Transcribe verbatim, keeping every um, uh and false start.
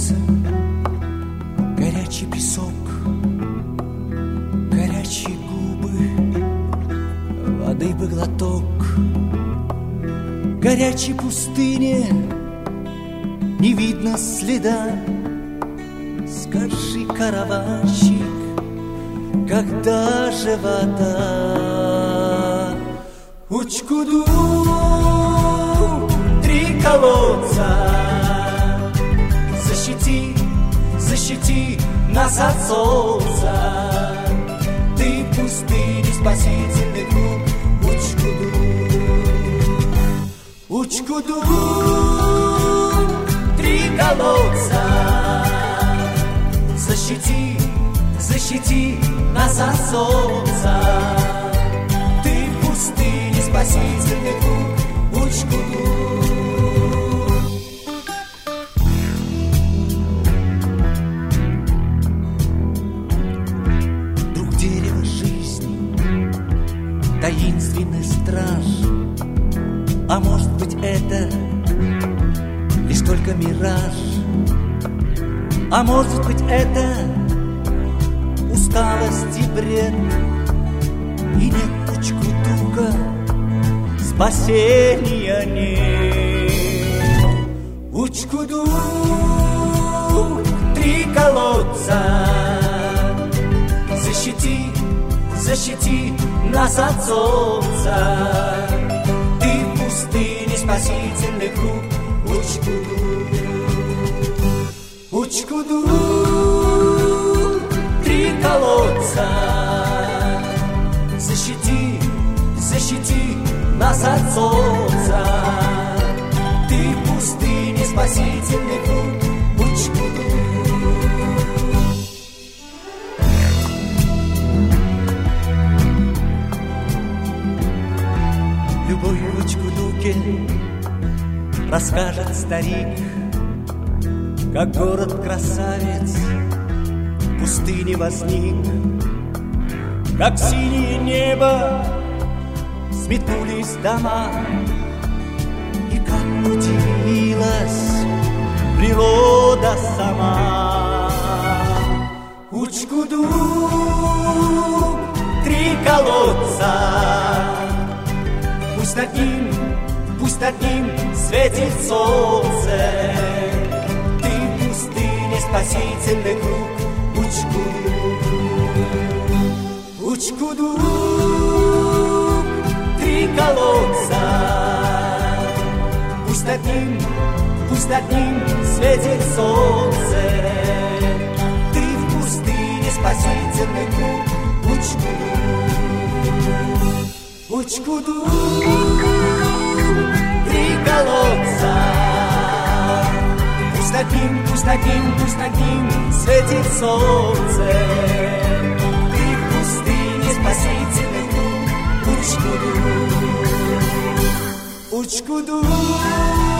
солнце, горячий песок, горячие губы, воды бы глоток. Горячей пустыне не видно следа. Скажи, караванщик, когда же вода? Учкуду, три колодца, защити, защити нас от солнца. Ты в пустыне спасительный круг. Учкуду, Учкуду, три колодца, защити, защити нас от солнца. Ты в пустыне спасительный круг. Учкуду. Друг дерева жизни, таинственный страж. А может быть, это лишь только мираж? А может быть, это усталость и бред? И нет Учкудука, спасения нет. Учкуду, три колодца, защити, защити нас от солнца. Пустыне спасительный круг. Учкуду, Учкуду, три колодца, защити, защити нас от солнца. Ты в пустыне спасительный круг. Учкуду. Любовь в Учкудуке расскажет старик, как город-красавец в пустыне возник, как синее небо сметнулись дома, и как удивилась природа сама. Учкуду, три колодца, пусть над ним, пусть над ним светит солнце. Ты в пустыне спасительный круг. Учкуду, Учкуду, три колодца, пусть над ним, пусть над ним светит солнце. Ты в пустыне спасительный круг. Учкуду, Учкуду, три колодца, пусть над ним, пусть над ним, пусть над ним светит солнце. Ты в пустыне спасительный круг. Учкуду, Учкуду.